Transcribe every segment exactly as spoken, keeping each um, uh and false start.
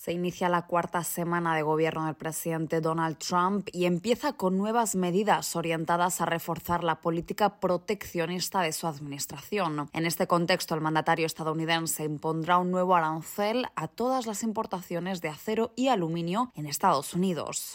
Se inicia la cuarta semana de gobierno del presidente Donald Trump y empieza con nuevas medidas orientadas a reforzar la política proteccionista de su administración. En este contexto, el mandatario estadounidense impondrá un nuevo arancel a todas las importaciones de acero y aluminio en Estados Unidos.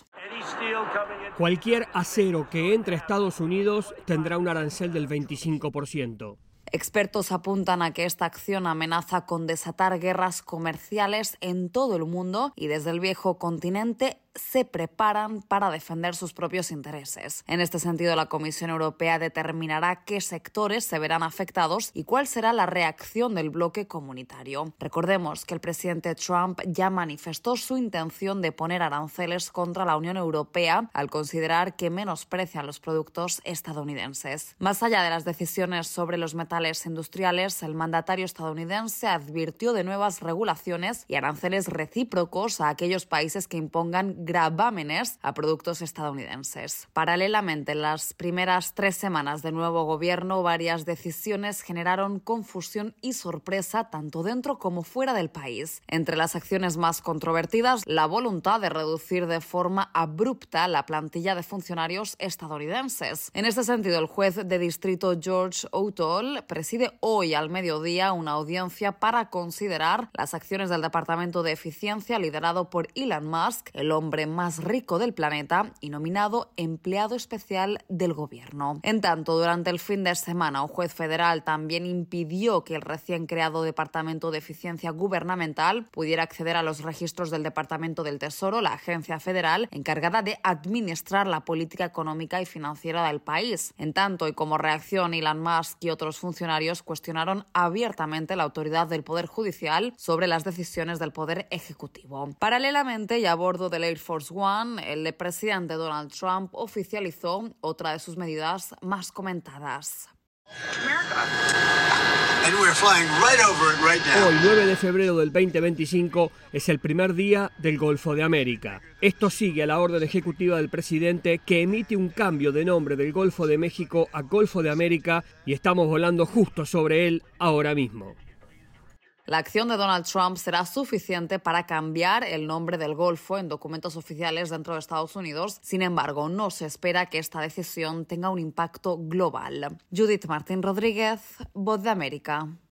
Cualquier acero que entre a Estados Unidos tendrá un arancel del veinticinco por ciento. Expertos apuntan a que esta acción amenaza con desatar guerras comerciales en todo el mundo y desde el viejo continente se preparan para defender sus propios intereses. En este sentido, la Comisión Europea determinará qué sectores se verán afectados y cuál será la reacción del bloque comunitario. Recordemos que el presidente Trump ya manifestó su intención de poner aranceles contra la Unión Europea al considerar que menosprecian los productos estadounidenses. Más allá de las decisiones sobre los metales industriales, el mandatario estadounidense advirtió de nuevas regulaciones y aranceles recíprocos a aquellos países que impongan gravámenes a productos estadounidenses. Paralelamente, en las primeras tres semanas del nuevo gobierno, varias decisiones generaron confusión y sorpresa tanto dentro como fuera del país. Entre las acciones más controvertidas, la voluntad de reducir de forma abrupta la plantilla de funcionarios estadounidenses. En este sentido, el juez de distrito George O'Toole preside hoy al mediodía una audiencia para considerar las acciones del Departamento de Eficiencia liderado por Elon Musk, el hombre más rico del planeta y nominado empleado especial del gobierno. En tanto, durante el fin de semana, un juez federal también impidió que el recién creado Departamento de Eficiencia Gubernamental pudiera acceder a los registros del Departamento del Tesoro, la agencia federal encargada de administrar la política económica y financiera del país. En tanto, y como reacción, Elon Musk y otros funcionarios cuestionaron abiertamente la autoridad del Poder Judicial sobre las decisiones del Poder Ejecutivo. Paralelamente, y a bordo del Air Force One, el presidente Donald Trump oficializó otra de sus medidas más comentadas. Hoy, nueve de febrero del veinte veinticinco, es el primer día del Golfo de América. Esto sigue a la orden ejecutiva del presidente que emite un cambio de nombre del Golfo de México a Golfo de América y estamos volando justo sobre él ahora mismo. La acción de Donald Trump será suficiente para cambiar el nombre del Golfo en documentos oficiales dentro de Estados Unidos. Sin embargo, no se espera que esta decisión tenga un impacto global. Judith Martín Rodríguez, Voz de América.